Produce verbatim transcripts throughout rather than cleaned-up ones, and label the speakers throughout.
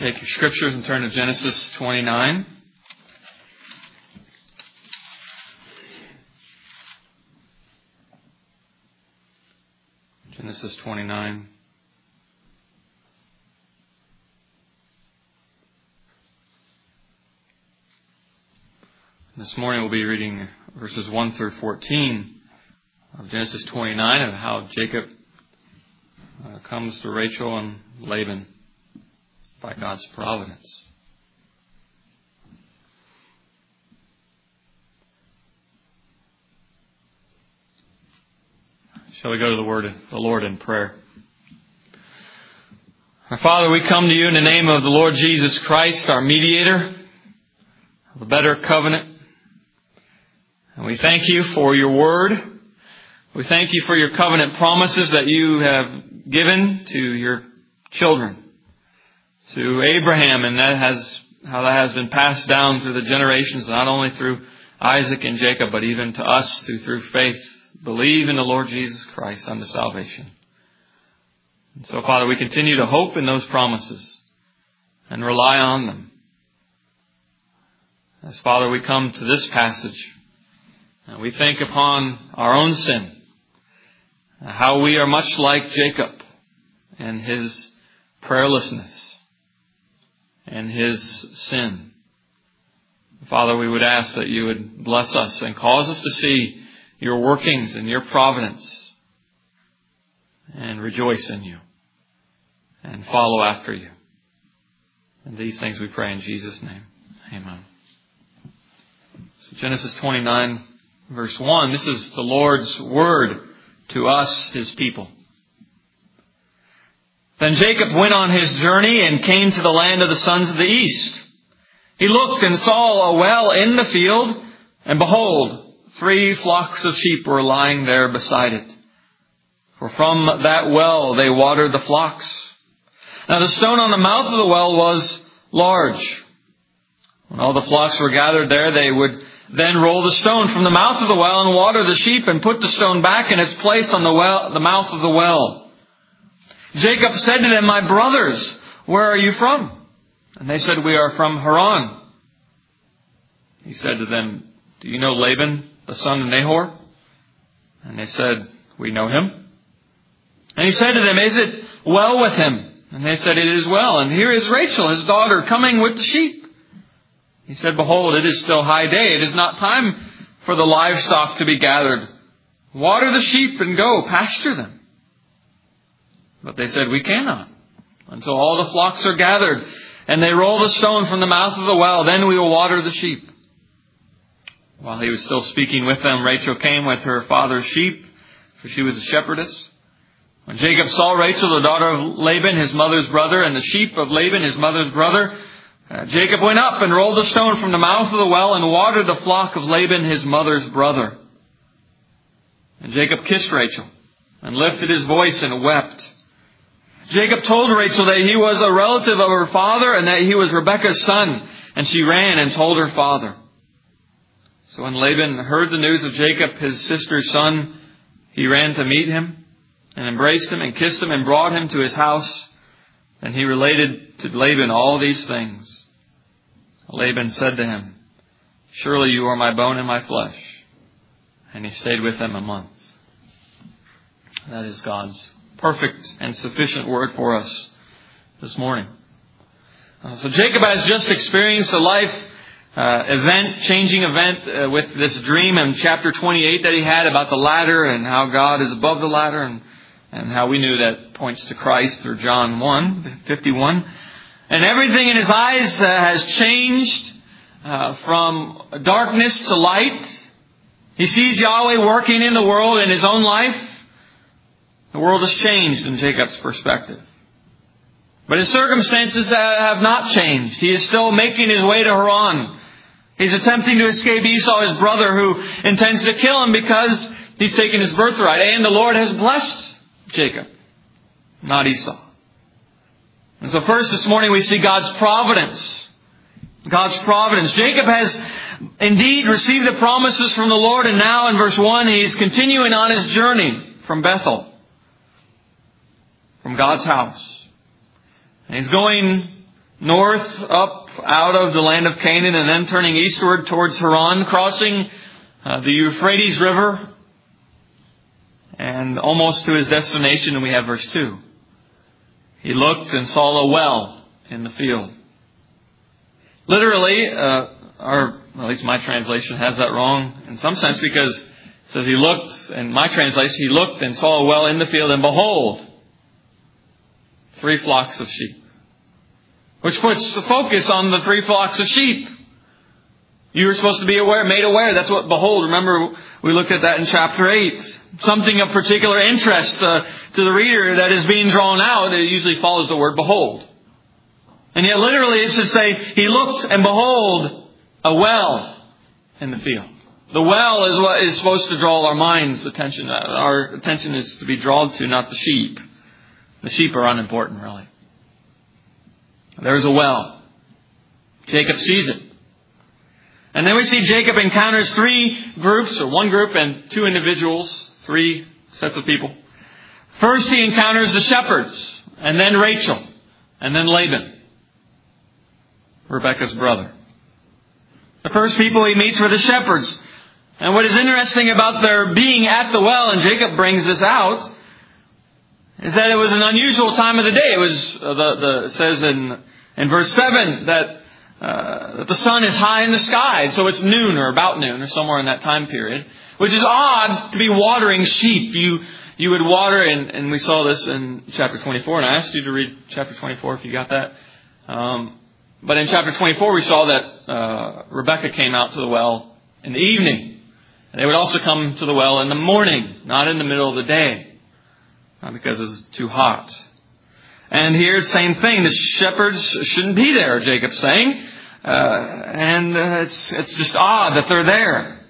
Speaker 1: Take your scriptures and turn to Genesis twenty-nine. Genesis twenty-nine. This morning we'll be reading verses one through fourteen of Genesis twenty-nine, of how Jacob uh, comes to Rachel and Laban by God's providence. Shall we go to the word of the Lord in prayer? Our Father, we come to you in the name of the Lord Jesus Christ, our mediator of a better covenant. And we thank you for your word. We thank you for your covenant promises that you have given to your children, to Abraham, and that has how that has been passed down through the generations, not only through Isaac and Jacob, but even to us through, through faith. Believe in the Lord Jesus Christ unto salvation. And so, Father, we continue to hope in those promises and rely on them. As, Father, we come to this passage and we think upon our own sin, how we are much like Jacob and his prayerlessness and his sin. Father, we would ask that you would bless us and cause us to see your workings and your providence and rejoice in you and follow after you. And these things we pray in Jesus' name. Amen. So Genesis twenty-nine, verse one, this is the Lord's word to us, his people. Then Jacob went on his journey and came to the land of the sons of the east. He looked and saw a well in the field, and behold, three flocks of sheep were lying there beside it. For from that well they watered the flocks. Now the stone on the mouth of the well was large. When all the flocks were gathered there, they would then roll the stone from the mouth of the well and water the sheep and put the stone back in its place on the well, the mouth of the well. Jacob said to them, "My brothers, where are you from?" And they said, "We are from Haran." He said to them, "Do you know Laban, the son of Nahor?" And they said, "We know him." And he said to them, "Is it well with him?" And they said, "It is well. And here is Rachel, his daughter, coming with the sheep." He said, "Behold, it is still high day. It is not time for the livestock to be gathered. Water the sheep and go, pasture them." But they said, "We cannot, until all the flocks are gathered, and they roll the stone from the mouth of the well. Then we will water the sheep." While he was still speaking with them, Rachel came with her father's sheep, for she was a shepherdess. When Jacob saw Rachel, the daughter of Laban, his mother's brother, and the sheep of Laban, his mother's brother, uh, Jacob went up and rolled the stone from the mouth of the well and watered the flock of Laban, his mother's brother. And Jacob kissed Rachel and lifted his voice and wept. Jacob told Rachel that he was a relative of her father and that he was Rebekah's son, and she ran and told her father. So when Laban heard the news of Jacob, his sister's son, he ran to meet him and embraced him and kissed him and brought him to his house. And he related to Laban all these things. Laban said to him, "Surely you are my bone and my flesh." And he stayed with them a month. That is God's perfect and sufficient word for us this morning. Uh, so Jacob has just experienced a life Uh, event, changing event uh, with this dream in chapter twenty-eight that he had about the ladder and how God is above the ladder, and, and how we knew that points to Christ through John one fifty-one. And everything in his eyes uh, has changed uh, from darkness to light. He sees Yahweh working in the world in his own life. The world has changed in Jacob's perspective. But his circumstances have not changed. He is still making his way to Haran. He's attempting to escape Esau, his brother, who intends to kill him because he's taken his birthright. And the Lord has blessed Jacob, not Esau. And so first this morning we see God's providence. God's providence. Jacob has indeed received the promises from the Lord, and now in verse one he's continuing on his journey from Bethel, from God's house. And he's going north up out of the land of Canaan and then turning eastward towards Haran, crossing uh, the Euphrates River and almost to his destination. And we have verse two. He looked and saw a well in the field. Literally, uh, or at least my translation has that wrong in some sense, because it says he looked, in my translation, he looked and saw a well in the field, and behold, three flocks of sheep. Which puts the focus on the three flocks of sheep. You were supposed to be aware, made aware. That's what behold. Remember, we looked at that in chapter eight. Something of particular interest uh, to the reader that is being drawn out, it usually follows the word behold. And yet literally it should say, he looked and behold, a well in the field. The well is what is supposed to draw our mind's attention. Our attention is to be drawn to, not the sheep. The sheep are unimportant, really. There's a well. Jacob sees it. And then we see Jacob encounters three groups, or one group and two individuals, three sets of people. First he encounters the shepherds, and then Rachel, and then Laban, Rebekah's brother. The first people he meets were the shepherds. And what is interesting about their being at the well, and Jacob brings this out, is that it was an unusual time of the day. It was, uh, the, the, it says in, in verse seven that, uh, that the sun is high in the sky. So it's noon or about noon or somewhere in that time period, which is odd to be watering sheep. You, you would water, and, and we saw this in chapter twenty-four, and I asked you to read chapter twenty-four if you got that. Um, but in chapter twenty-four, we saw that, uh, Rebekah came out to the well in the evening. And they would also come to the well in the morning, not in the middle of the day, not because it's too hot. And here, same thing. The shepherds shouldn't be there, Jacob's saying. Uh, and uh, it's, it's just odd that they're there.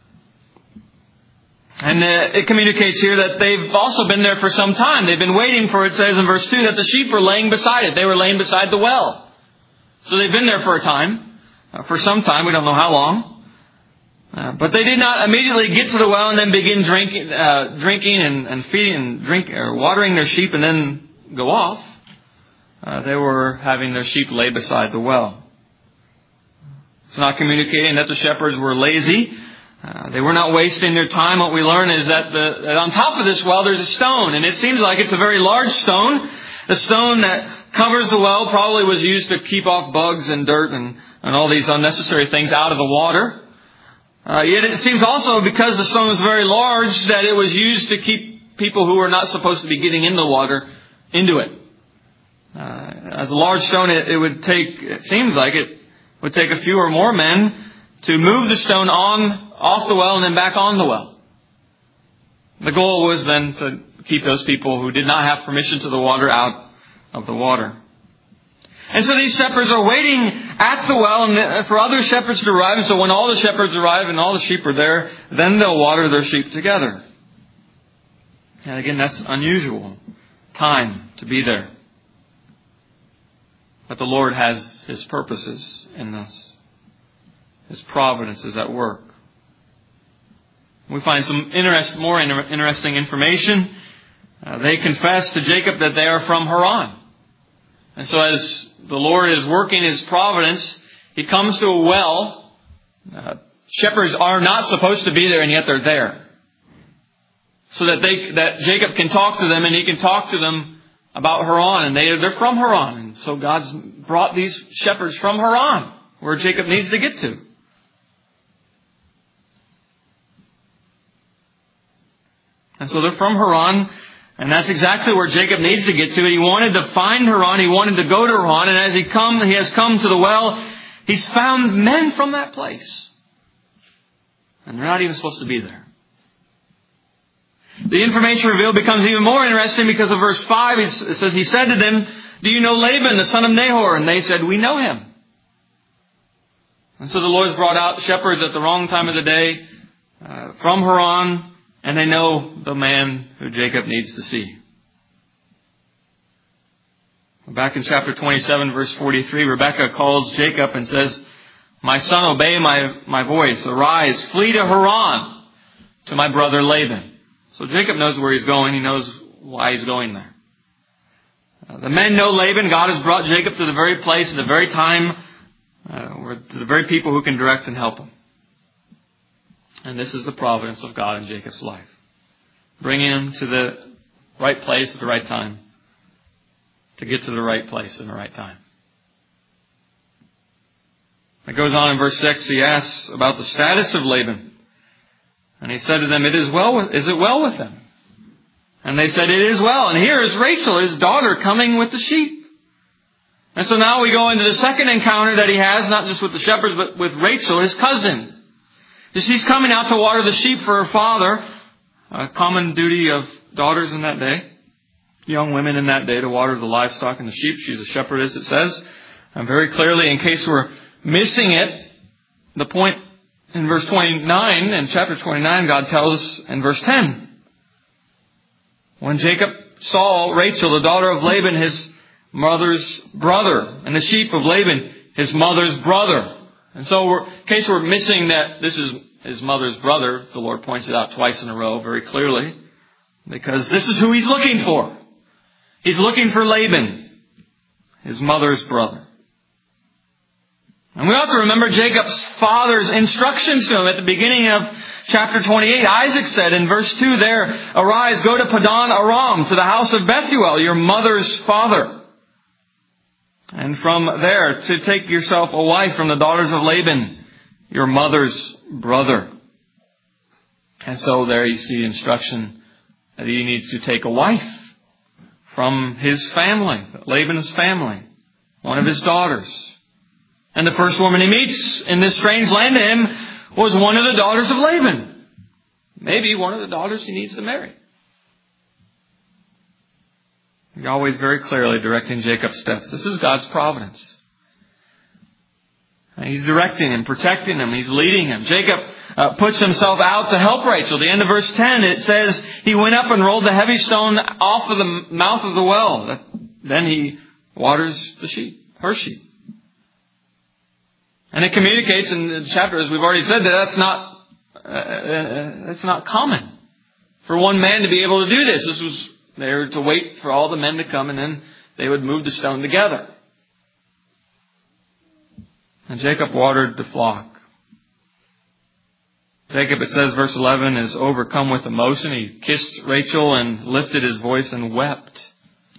Speaker 1: And uh, it communicates here that they've also been there for some time. They've been waiting for, it says in verse two, that the sheep were laying beside it. They were laying beside the well. So they've been there for a time, uh, for some time. We don't know how long. Uh, but they did not immediately get to the well and then begin drinking, uh, drinking and, and feeding and drink or watering their sheep and then go off. Uh, they were having their sheep lay beside the well. It's not communicating that the shepherds were lazy. Uh, they were not wasting their time. What we learn is that, the, that on top of this well there's a stone, and it seems like it's a very large stone. The stone that covers the well probably was used to keep off bugs and dirt and, and all these unnecessary things out of the water. Uh, yet it seems also, because the stone was very large, that it was used to keep people who were not supposed to be getting in the water into it. Uh, as a large stone, it, it would take, it seems like it would take a few or more men to move the stone on, off the well and then back on the well. The goal was then to keep those people who did not have permission to the water out of the water. And so these shepherds are waiting at the well and for other shepherds to arrive. And so when all the shepherds arrive and all the sheep are there, then they'll water their sheep together. And again, that's unusual time to be there. But the Lord has His purposes in this. His providence is at work. We find some interest, more interesting information. Uh, they confess to Jacob that they are from Haran. And so as the Lord is working His providence, He comes to a well. Uh, shepherds are not supposed to be there, and yet they're there. So that they, that Jacob can talk to them, and he can talk to them about Haran. And they, they're from Haran. And so God's brought these shepherds from Haran, where Jacob needs to get to. And so they're from Haran. And that's exactly where Jacob needs to get to. He wanted to find Haran. He wanted to go to Haran. And as he come, he has come to the well, he's found men from that place. And they're not even supposed to be there. The information revealed becomes even more interesting because of verse five. It says, he said to them, "Do you know Laban, the son of Nahor?" And they said, "We know him." And so the Lord's brought out shepherds at the wrong time of the day uh, from Haran. And they know the man who Jacob needs to see. Back in chapter twenty-seven, verse forty-three, Rebekah calls Jacob and says, "My son, obey my, my voice. Arise, flee to Haran, to my brother Laban." So Jacob knows where he's going. He knows why he's going there. Uh, the men know Laban. God has brought Jacob to the very place at the very time, uh, or to the very people who can direct and help him. And this is the providence of God in Jacob's life. Bringing him to the right place at the right time, to get to the right place in the right time. It goes on in verse six, he asks about the status of Laban. And he said to them, "It is well with, is it well with them?" And they said, "It is well." And here is Rachel, his daughter, coming with the sheep. And so now we go into the second encounter that he has, not just with the shepherds, but with Rachel, his cousin. She's coming out to water the sheep for her father, a common duty of daughters in that day, young women in that day, to water the livestock and the sheep. She's a shepherdess, it says. And very clearly, in case we're missing it, the point in verse twenty-nine, in chapter twenty-nine, God tells us in verse ten, when Jacob saw Rachel, the daughter of Laban, his mother's brother, and the sheep of Laban, his mother's brother. And so we're, in case we're missing that this is his mother's brother, the Lord points it out twice in a row very clearly, because this is who he's looking for. He's looking for Laban, his mother's brother. And we have to remember Jacob's father's instructions to him at the beginning of chapter twenty-eight. Isaac said in verse two there, "Arise, go to Padan Aram, to the house of Bethuel, your mother's father. And from there to take yourself a wife from the daughters of Laban, your mother's brother." And so there you see instruction that he needs to take a wife from his family, Laban's family, one of his daughters. And the first woman he meets in this strange land to him was one of the daughters of Laban. Maybe one of the daughters he needs to marry. Yahweh is very clearly directing Jacob's steps. This is God's providence. And he's directing him, protecting him. He's leading him. Jacob uh, puts himself out to help Rachel. At the end of verse ten, it says, he went up and rolled the heavy stone off of the mouth of the well. Then he waters the sheep, her sheep. And it communicates in the chapter, as we've already said, that that's not, uh, that's not common for one man to be able to do this. This was, they were to wait for all the men to come, and then they would move the stone together. And Jacob watered the flock. Jacob, it says, verse eleven, is overcome with emotion. He kissed Rachel and lifted his voice and wept.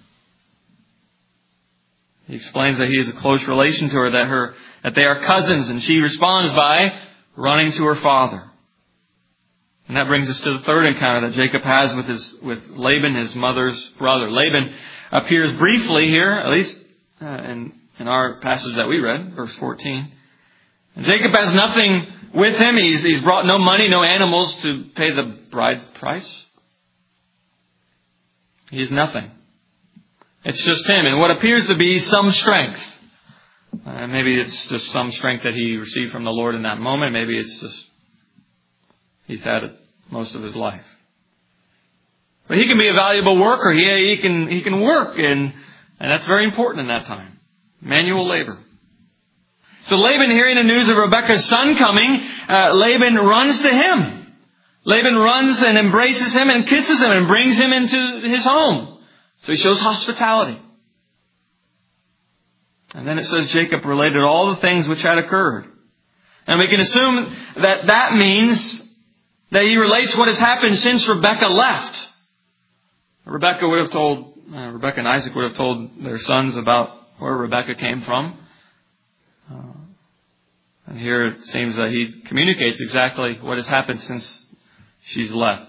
Speaker 1: He explains that he has a close relation to her, that her that they are cousins, and she responds by running to her father. And that brings us to the third encounter that Jacob has with his with Laban, his mother's brother. Laban appears briefly here, at least uh, in, in our passage that we read, verse fourteen. And Jacob has nothing with him. He's, he's brought no money, no animals to pay the bride price. He has nothing. It's just him and what appears to be some strength. Uh, maybe it's just some strength that he received from the Lord in that moment. Maybe it's just he's had it most of his life. But he can be a valuable worker. He, he can he can work, and and that's very important in that time. Manual labor. So Laban, hearing the news of Rebekah's son coming, uh, Laban runs to him. Laban runs and embraces him and kisses him and brings him into his home. So he shows hospitality. And then it says Jacob related all the things which had occurred. And we can assume that that means that he relates what has happened since Rebekah left. Rebekah would have told, uh, Rebekah and Isaac would have told their sons about where Rebekah came from. Uh, and here it seems that he communicates exactly what has happened since she's left.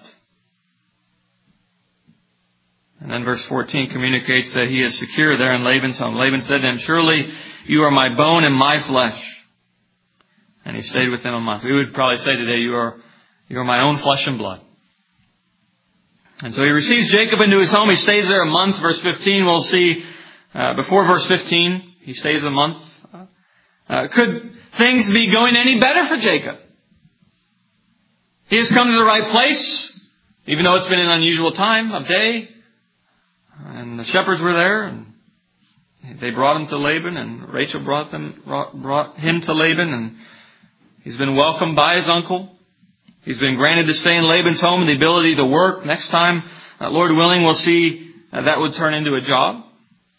Speaker 1: And then verse fourteen communicates that he is secure there in Laban's home. Laban said to him, "Surely you are my bone and my flesh." And he stayed with him a month. We would probably say today, you are, you are my own flesh and blood. And so he receives Jacob into his home. He stays there a month. Verse fifteen, we'll see, uh, before verse fifteen, he stays a month. Uh, could things be going any better for Jacob? He has come to the right place, even though it's been an unusual time of day. And the shepherds were there, and they brought him to Laban, and Rachel brought them brought him to Laban, and he's been welcomed by his uncle. He's been granted to stay in Laban's home and the ability to work. Next time, uh, Lord willing, we'll see uh, that would turn into a job.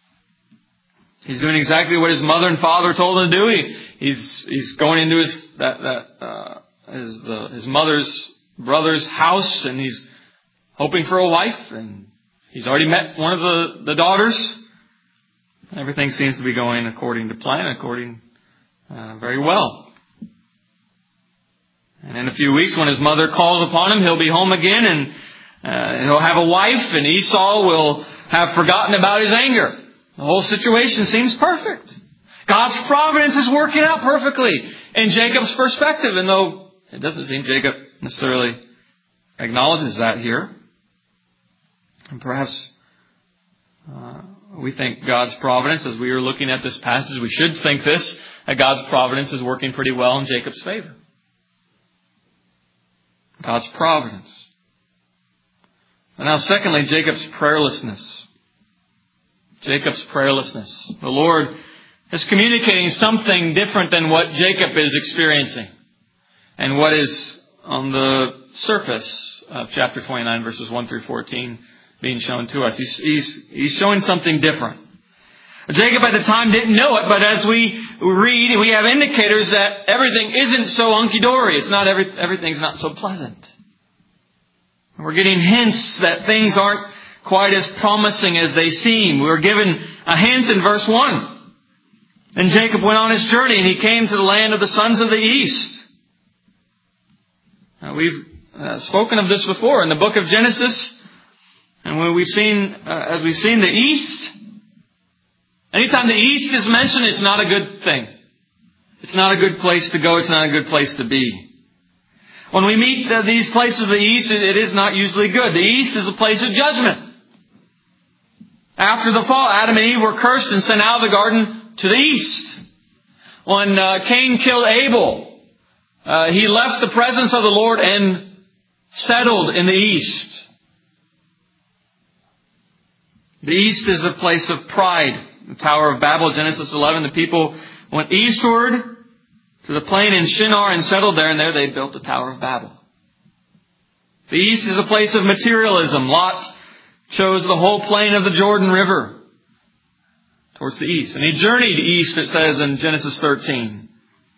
Speaker 1: He's doing exactly what his mother and father told him to do. He, he's he's going into his that that uh, his the, his mother's brother's house, and he's hoping for a wife. And he's already met one of the the daughters. Everything seems to be going according to plan, according uh, very well. And in a few weeks, when his mother calls upon him, he'll be home again, and uh, he'll have a wife, and Esau will have forgotten about his anger. The whole situation seems perfect. God's providence is working out perfectly in Jacob's perspective, and though it doesn't seem Jacob necessarily acknowledges that here. And perhaps uh, we think God's providence, as we are looking at this passage, we should think this, that God's providence is working pretty well in Jacob's favor. God's providence. And now secondly, Jacob's prayerlessness. Jacob's prayerlessness. The Lord is communicating something different than what Jacob is experiencing and what is on the surface of chapter twenty-nine, verses one through fourteen, being shown to us. He's, he's, he's showing something different. Jacob at the time didn't know it, but as we read, we have indicators that everything isn't so hunky-dory. It's not every, everything's not so pleasant. We're getting hints that things aren't quite as promising as they seem. We were given a hint in verse one. And Jacob went on his journey, and he came to the land of the sons of the east. Now, we've uh, spoken of this before in the book of Genesis, and when we've seen, uh, as we've seen, the east. Anytime the east is mentioned, it's not a good thing. It's not a good place to go. It's not a good place to be. When we meet uh, these places of the east, it, it is not usually good. The east is a place of judgment. After the fall, Adam and Eve were cursed and sent out of the garden to the east. When uh, Cain killed Abel, uh, he left the presence of the Lord and settled in the east. The east is a place of pride. The Tower of Babel, Genesis eleven, the people went eastward to the plain in Shinar and settled there, and there they built the Tower of Babel. The east is a place of materialism. Lot chose the whole plain of the Jordan River towards the east. And he journeyed east, it says in Genesis thirteen.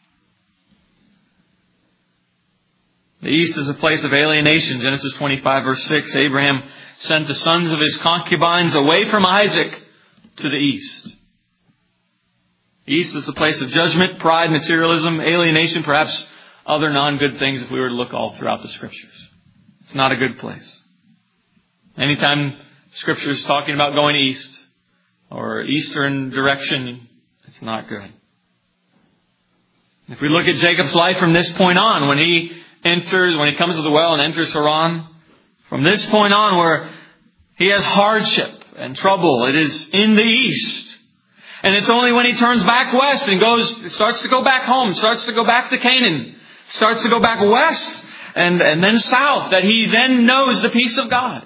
Speaker 1: The east is a place of alienation. Genesis twenty-five, verse six. Abraham sent the sons of his concubines away from Isaac to the east. The east is a place of judgment, pride, materialism, alienation, perhaps other non-good things if we were to look all throughout the Scriptures. It's not a good place. Anytime Scripture is talking about going east or eastern direction, it's not good. If we look at Jacob's life from this point on, when he enters, when he comes to the well and enters Haran, from this point on where he has hardship and trouble, it is in the east. And it's only when he turns back west and goes, starts to go back home, starts to go back to Canaan, starts to go back west and, and then south, that he then knows the peace of God.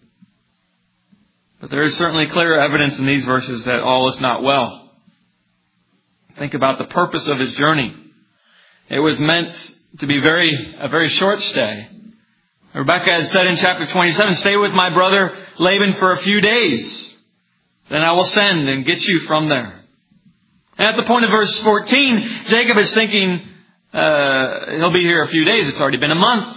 Speaker 1: But there is certainly clear evidence in these verses that all is not well. Think about the purpose of his journey. It was meant to be very a very short stay. Rebekah had said in chapter twenty-seven, "Stay with my brother Laban for a few days. Then I will send and get you from there." And at the point of verse fourteen, Jacob is thinking, uh, he'll be here a few days. It's already been a month.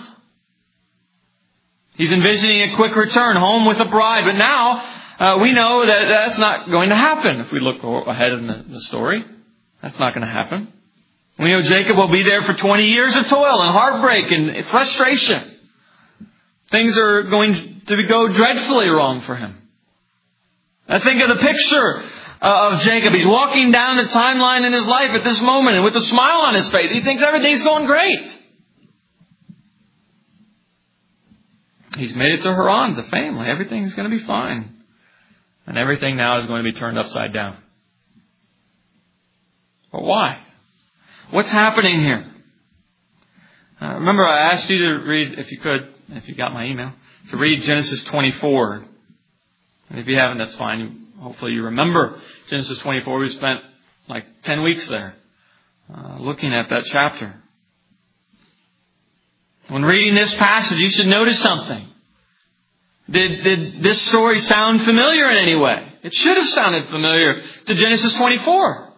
Speaker 1: He's envisioning a quick return home with a bride. But now uh, we know that that's not going to happen. If we look ahead in the, the story, that's not going to happen. We know Jacob will be there for twenty years of toil and heartbreak and frustration. Things are going to go dreadfully wrong for him. I think of the picture of Jacob. He's walking down the timeline in his life at this moment, and with a smile on his face, he thinks everything's going great. He's made it to Haran, the family. Everything's going to be fine. And everything now is going to be turned upside down. But why? What's happening here? Uh, remember, I asked you to read, if you could, if you got my email, to read Genesis twenty-four. And if you haven't, that's fine. Hopefully you remember Genesis twenty-four. We spent like ten weeks there uh, looking at that chapter. When reading this passage, you should notice something. Did, did this story sound familiar in any way? It should have sounded familiar to Genesis twenty-four.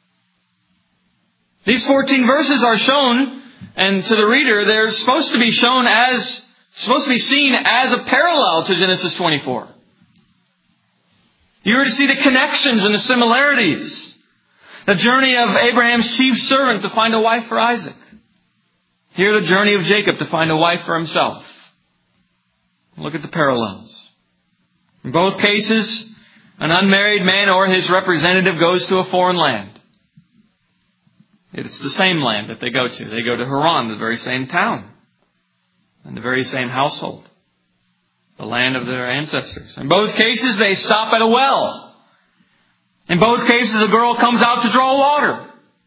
Speaker 1: These fourteen verses are shown, and to the reader, they're supposed to be shown as, supposed to be seen as a parallel to Genesis twenty-four. You are to see the connections and the similarities. The journey of Abraham's chief servant to find a wife for Isaac. Here the journey of Jacob to find a wife for himself. Look at the parallels. In both cases, an unmarried man or his representative goes to a foreign land. It's the same land that they go to. They go to Haran, the very same town, and the very same household, the land of their ancestors. In both cases, they stop at a well. In both cases, a girl comes out to draw water.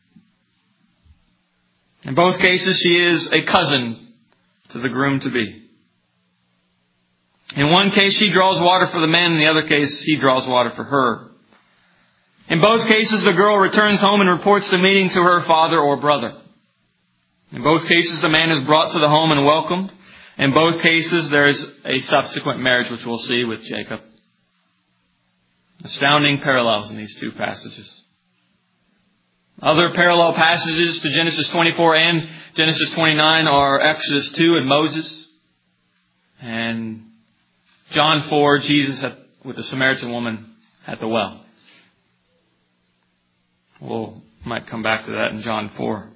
Speaker 1: In both cases, she is a cousin to the groom-to-be. In one case, she draws water for the man. In the other case, he draws water for her. In both cases, the girl returns home and reports the meeting to her father or brother. In both cases, the man is brought to the home and welcomed. In both cases, there is a subsequent marriage, which we'll see with Jacob. Astounding parallels in these two passages. Other parallel passages to Genesis twenty-four and Genesis twenty-nine are Exodus two and Moses, and John four, Jesus at, with the Samaritan woman at the well. We'll might come back to that in John four.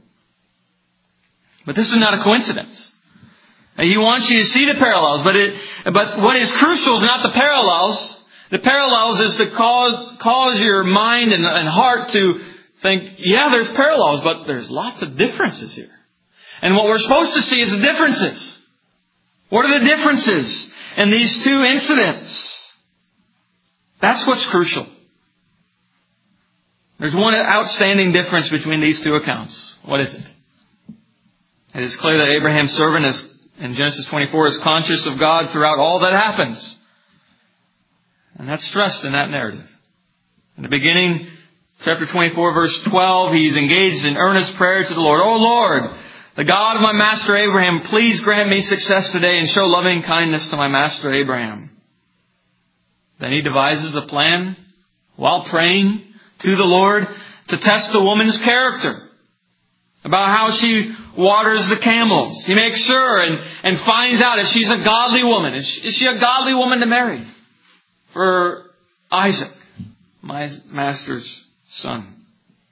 Speaker 1: But this is not a coincidence. He wants you to see the parallels, but it, but what is crucial is not the parallels. The parallels is to cause, cause your mind and, and heart to think, yeah, there's parallels, but there's lots of differences here. And what we're supposed to see is the differences. What are the differences in these two incidents? That's what's crucial. There's one outstanding difference between these two accounts. What is it? It is clear that Abraham's servant is, in Genesis twenty-four, is conscious of God throughout all that happens. And that's stressed in that narrative. In the beginning, chapter twenty-four, verse twelve, he's engaged in earnest prayer to the Lord. "O Lord, the God of my master Abraham, please grant me success today and show loving kindness to my master Abraham." Then he devises a plan while praying to the Lord to test the woman's character. About how she waters the camels. He makes sure and, and finds out if she's a godly woman. Is she, is she a godly woman to marry for Isaac, my master's son?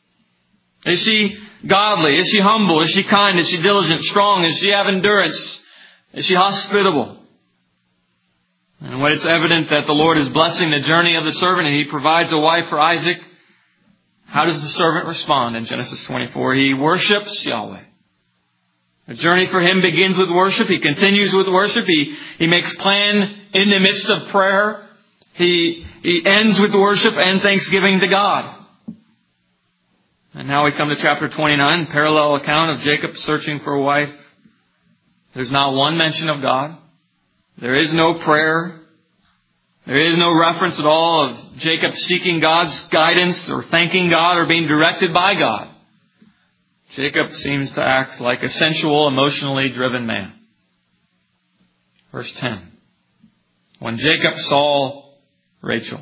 Speaker 1: Is she godly? Is she humble? Is she kind? Is she diligent, strong? Does she have endurance? Is she hospitable? And when it's evident that the Lord is blessing the journey of the servant and He provides a wife for Isaac, how does the servant respond in Genesis twenty-four? He worships Yahweh. The journey for him begins with worship. He continues with worship. He, he makes plan in the midst of prayer. He, he ends with worship and thanksgiving to God. And now we come to chapter twenty-nine, parallel account of Jacob searching for a wife. There's not one mention of God. There is no prayer. There is no reference at all of Jacob seeking God's guidance or thanking God or being directed by God. Jacob seems to act like a sensual, emotionally driven man. Verse ten. When Jacob saw Rachel,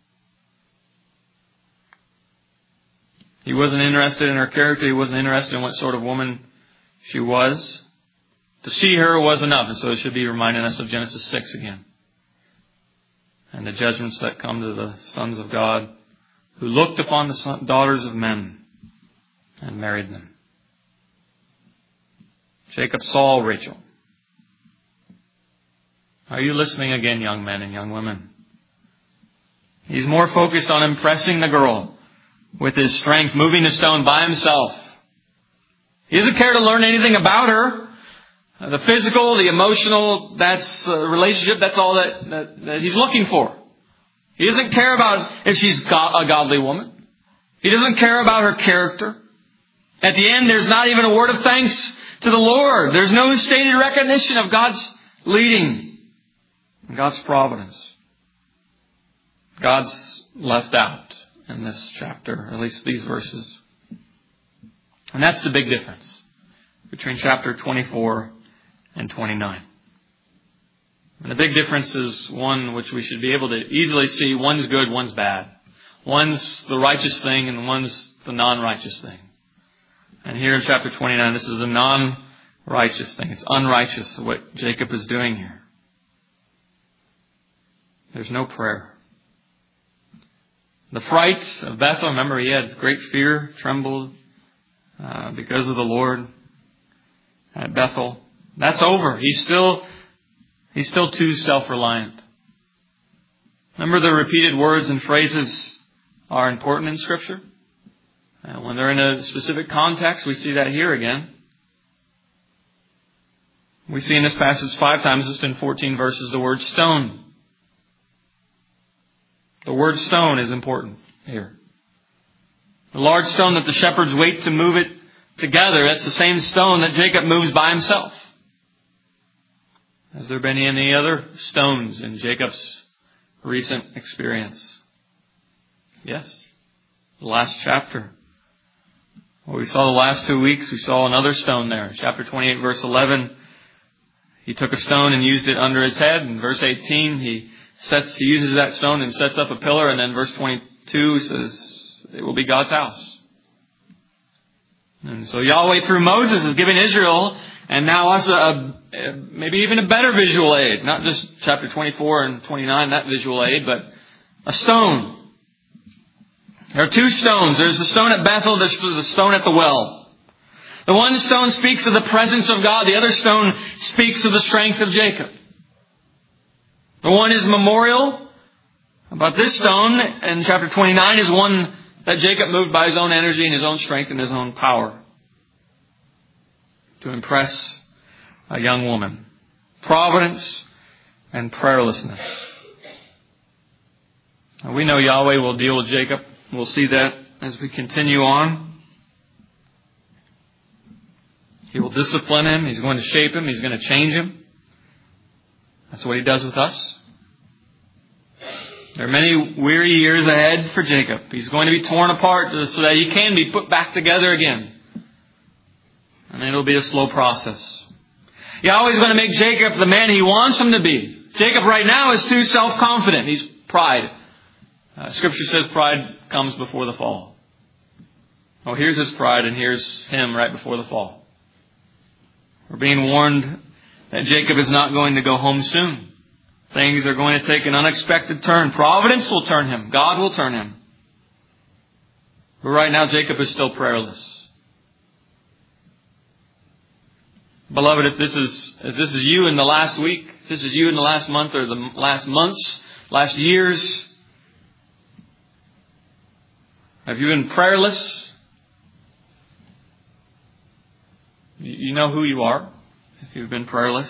Speaker 1: he wasn't interested in her character. He wasn't interested in what sort of woman she was. To see her was enough. And so it should be reminding us of Genesis six again. And the judgments that come to the sons of God who looked upon the son, daughters of men and married them. Jacob saw Rachel. Are you listening again, young men and young women? He's more focused on impressing the girl with his strength, moving the stone by himself. He doesn't care to learn anything about her. The physical, the emotional, that's a relationship, that's all that, that, that he's looking for. He doesn't care about if she's a godly woman. He doesn't care about her character. At the end, there's not even a word of thanks to the Lord. There's no stated recognition of God's leading and God's providence. God's left out in this chapter, at least these verses. And that's the big difference between chapter twenty-four and twenty-nine. And the big difference is one which we should be able to easily see. One's good, one's bad. One's the righteous thing and one's the non-righteous thing. And here in chapter twenty-nine, this is the non-righteous thing. It's unrighteous what Jacob is doing here. There's no prayer. The fright of Bethel, remember he had great fear, trembled uh, because of the Lord at Bethel. That's over. He's still, he's still too self-reliant. Remember the repeated words and phrases are important in Scripture? And when they're in a specific context, we see that here again. We see in this passage five times, just in fourteen verses, the word stone. The word stone is important here. The large stone that the shepherds wait to move it together, that's the same stone that Jacob moves by himself. Has there been any other stones in Jacob's recent experience? Yes. The last chapter. Well, we saw the last two weeks, we saw another stone there. Chapter twenty-eight, verse eleven. He took a stone and used it under his head. In verse eighteen, he sets, he uses that stone and sets up a pillar. And then verse twenty-two says, it will be God's house. And so Yahweh through Moses is giving Israel and now us a, a maybe even a better visual aid. Not just chapter twenty-four and twenty-nine, that visual aid, but a stone. There are two stones. There's the stone at Bethel, there's the stone at the well. The one stone speaks of the presence of God. The other stone speaks of the strength of Jacob. The one is memorial. But this stone in chapter twenty-nine is one that Jacob moved by his own energy and his own strength and his own power to impress a young woman. Providence and prayerlessness. Now, we know Yahweh will deal with Jacob. We'll see that as we continue on. He will discipline him. He's going to shape him. He's going to change him. That's what he does with us. There are many weary years ahead for Jacob. He's going to be torn apart so that he can be put back together again. And it'll be a slow process. Yahweh's going to make Jacob the man he wants him to be. Jacob right now is too self-confident. He's pride. Uh, Scripture says pride comes before the fall. Oh, here's his pride and here's him right before the fall. We're being warned that Jacob is not going to go home soon. Things are going to take an unexpected turn. Providence will turn him. God will turn him. But right now, Jacob is still prayerless. Beloved, if this is if this is you in the last week, if this is you in the last month or the last months, last years, have you been prayerless? You know who you are if you've been prayerless.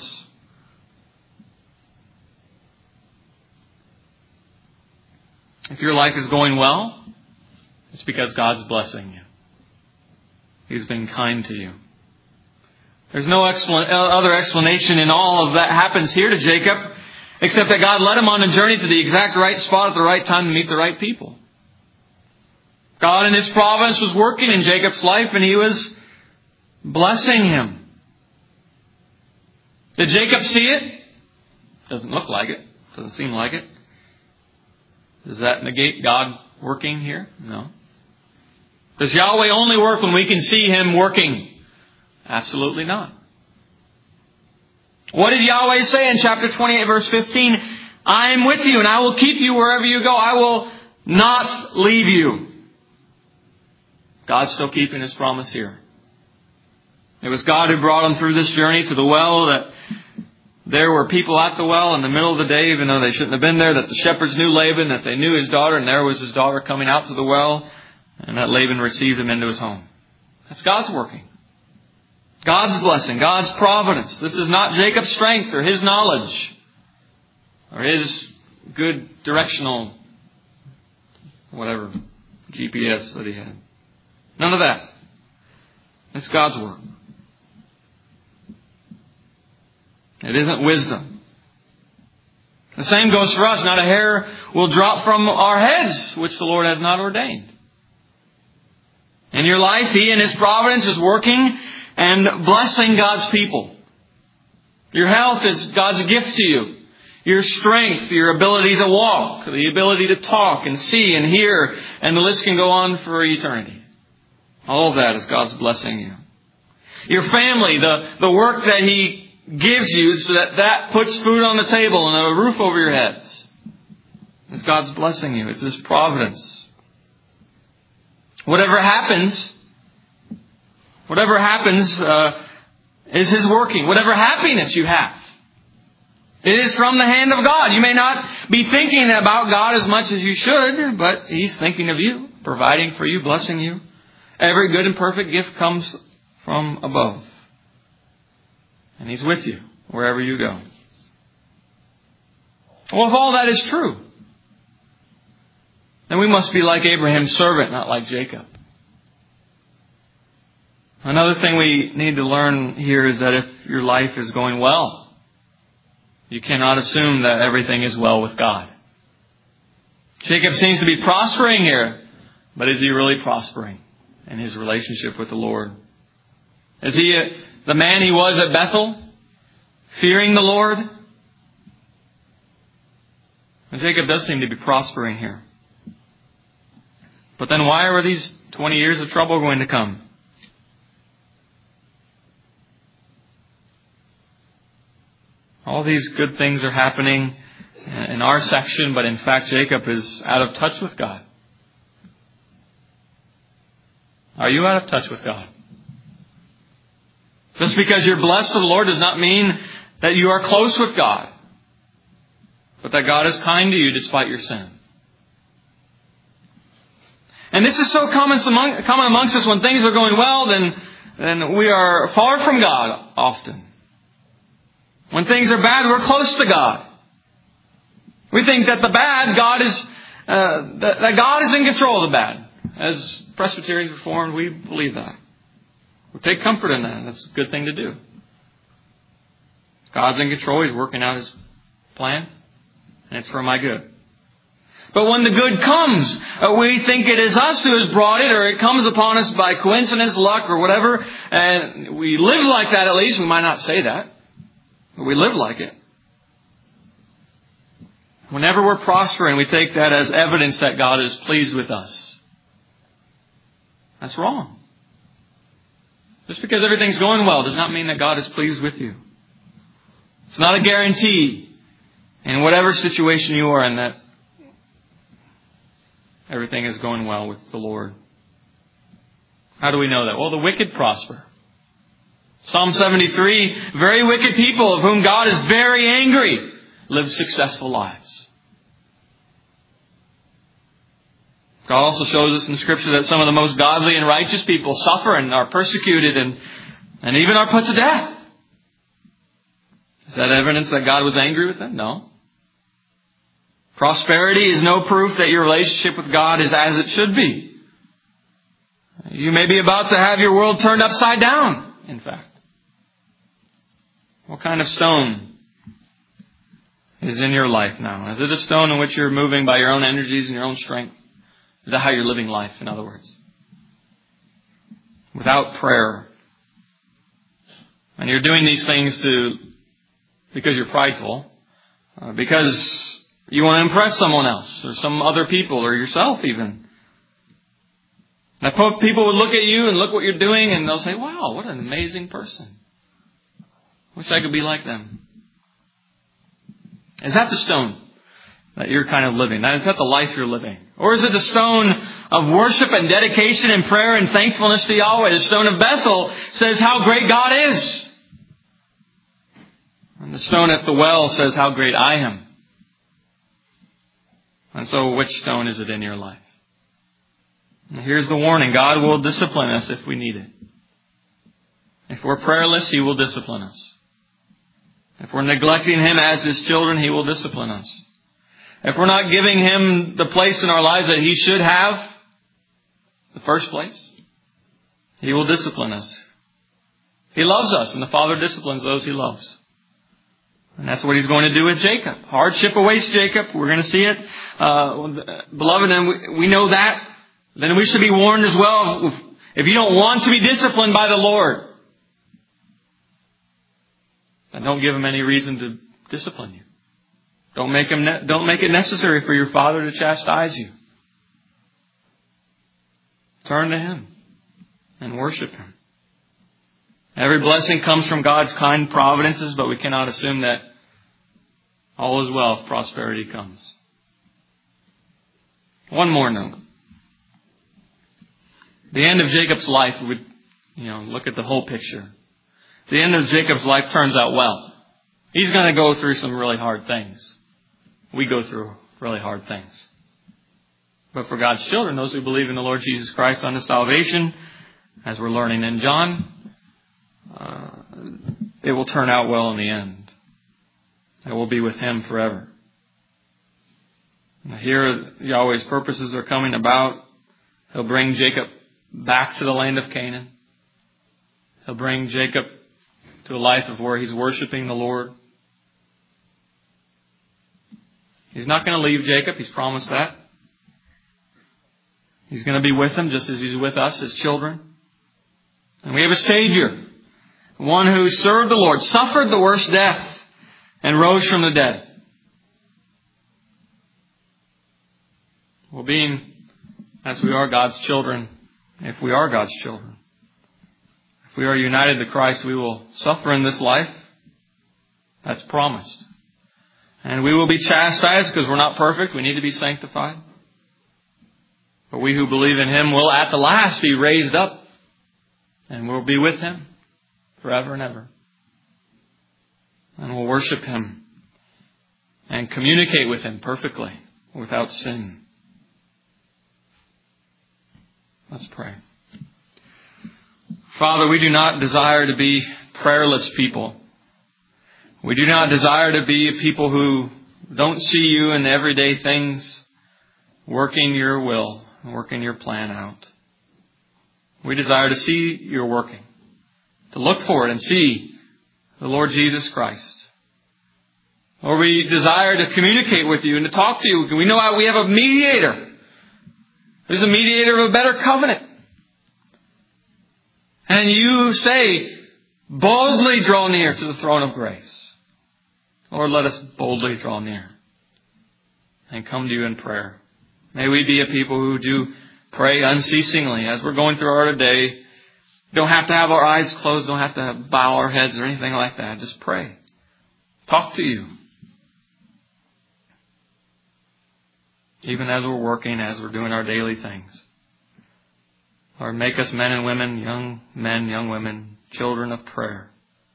Speaker 1: If your life is going well, it's because God's blessing you. He's been kind to you. There's no explan- other explanation in all of that happens here to Jacob, except that God led him on a journey to the exact right spot at the right time to meet the right people. God in His providence was working in Jacob's life and He was blessing him. Did Jacob see it? Doesn't look like it. Doesn't seem like it. Does that negate God working here? No. Does Yahweh only work when we can see Him working? Absolutely not. What did Yahweh say in chapter twenty-eight, verse fifteen? I am with you and I will keep you wherever you go. I will not leave you. God's still keeping His promise here. It was God who brought him through this journey to the well, that there were people at the well in the middle of the day, even though they shouldn't have been there, that the shepherds knew Laban, that they knew his daughter, and there was his daughter coming out to the well, and that Laban received him into his home. That's God's working. God's blessing, God's providence. This is not Jacob's strength or his knowledge or his good directional, whatever, G P S that he had. None of that. It's God's work. It isn't wisdom. The same goes for us. Not a hair will drop from our heads, which the Lord has not ordained. In your life, He in His providence is working and blessing God's people. Your health is God's gift to you. your strength, your ability to walk, the ability to talk and see and hear, and the list can go on for eternity. All of that is God's blessing you. Your family, the, the work that He gives you so that that puts food on the table and a roof over your heads. It's God's blessing you. It's His providence. Whatever happens, whatever happens uh, is His working. Whatever happiness you have, it is from the hand of God. You may not be thinking about God as much as you should, but He's thinking of you, providing for you, blessing you. Every good and perfect gift comes from above. And He's with you wherever you go. Well, if all that is true, then we must be like Abraham's servant, not like Jacob. Another thing we need to learn here is that if your life is going well, you cannot assume that everything is well with God. Jacob seems to be prospering here, but is he really prospering in his relationship with the Lord? Is he the man he was at Bethel, fearing the Lord? And Jacob does seem to be prospering here. But then why are these twenty years of trouble going to come? All these good things are happening in our section, but in fact Jacob is out of touch with God. Are you out of touch with God? Just because you're blessed of the Lord does not mean that you are close with God, but that God is kind to you despite your sin. And this is so common among, common amongst us. When things are going well, then, then we are far from God often. When things are bad, we're close to God. We think that the bad, God is, uh, that, that God is in control of the bad. As Presbyterians Reformed, we believe that. We take comfort in that. That's a good thing to do. God's in control. He's working out His plan. And it's for my good. But when the good comes, uh, we think it is us who has brought it, or it comes upon us by coincidence, luck, or whatever. And we live like that at least. We might not say that, but we live like it. Whenever we're prospering, we take that as evidence that God is pleased with us. That's wrong. Just because everything's going well does not mean that God is pleased with you. It's not a guarantee in whatever situation you are in that everything is going well with the Lord. How do we know that? Well, the wicked prosper. Psalm seventy-three, very wicked people of whom God is very angry live successful lives. God also shows us in Scripture that some of the most godly and righteous people suffer and are persecuted and, and even are put to death. Is that evidence that God was angry with them? No. Prosperity is no proof that your relationship with God is as it should be. You may be about to have your world turned upside down, in fact. What kind of stone is in your life now? Is it a stone in which you're moving by your own energies and your own strength? Is that how you're living life, in other words? Without prayer. And you're doing these things to because you're prideful, uh, because you want to impress someone else, or some other people, or yourself even. That people would look at you and look what you're doing, and they'll say, wow, what an amazing person. Wish I could be like them. Is that the stone that you're kind of living? Is that the life you're living? Or is it the stone of worship and dedication and prayer and thankfulness to Yahweh? The stone of Bethel says how great God is. And the stone at the well says how great I am. And so which stone is it in your life? And here's the warning. God will discipline us if we need it. If we're prayerless, He will discipline us. If we're neglecting Him as His children, He will discipline us. If we're not giving Him the place in our lives that He should have, the first place, He will discipline us. He loves us, and the Father disciplines those He loves. And that's what He's going to do with Jacob. Hardship awaits Jacob. We're going to see it. Uh, beloved, and we, we know that. Then we should be warned as well. If, if you don't want to be disciplined by the Lord, then don't give Him any reason to discipline you. Don't make him ne- don't make it necessary for your father to chastise you. Turn to him and worship him. Every blessing comes from God's kind providences, but we cannot assume that all is well if prosperity comes. One more note. The end of Jacob's life, we, you know, look at the whole picture. The end of Jacob's life turns out well. He's going to go through some really hard things. We go through really hard things. But for God's children, those who believe in the Lord Jesus Christ unto salvation, as we're learning in John, uh, it will turn out well in the end. It will be with him forever. Now here, Yahweh's purposes are coming about. He'll bring Jacob back to the land of Canaan. He'll bring Jacob to a life of where he's worshiping the Lord. He's not going to leave Jacob. He's promised that. He's going to be with him just as he's with us, his children. And we have a Savior. One who served the Lord, suffered the worst death, and rose from the dead. Well, being as we are God's children, if we are God's children, if we are united to Christ, we will suffer in this life. That's promised. And we will be chastised because we're not perfect. We need to be sanctified. But we who believe in him will at the last be raised up and we'll be with him forever and ever. And we'll worship him and communicate with him perfectly without sin. Let's pray. Father, we do not desire to be prayerless people. We do not desire to be a people who don't see you in everyday things, working your will, working your plan out. We desire to see your working, to look for it and see the Lord Jesus Christ. Or we desire to communicate with you and to talk to you. We know how we have a mediator. There's a mediator of a better covenant. And you say, boldly draw near to the throne of grace. Lord, let us boldly draw near and come to you in prayer. May we be a people who do pray unceasingly as we're going through our day. Don't have to have our eyes closed. Don't have to bow our heads or anything like that. Just pray. Talk to you. Even as we're working, as we're doing our daily things. Lord, make us men and women, young men, young women, children of prayer.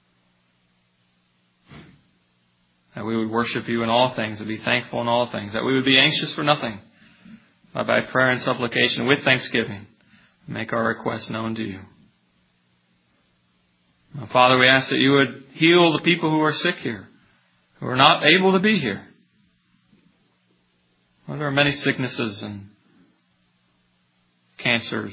Speaker 1: That we would worship you in all things, and be thankful in all things. That we would be anxious for nothing, but by prayer and supplication with thanksgiving, make our requests known to you. Now, Father, we ask that you would heal the people who are sick here, who are not able to be here. Well, there are many sicknesses and cancers,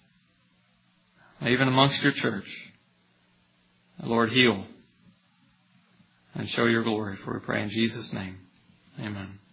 Speaker 1: even amongst your church. Lord, heal and show your glory, for we pray in Jesus' name. Amen.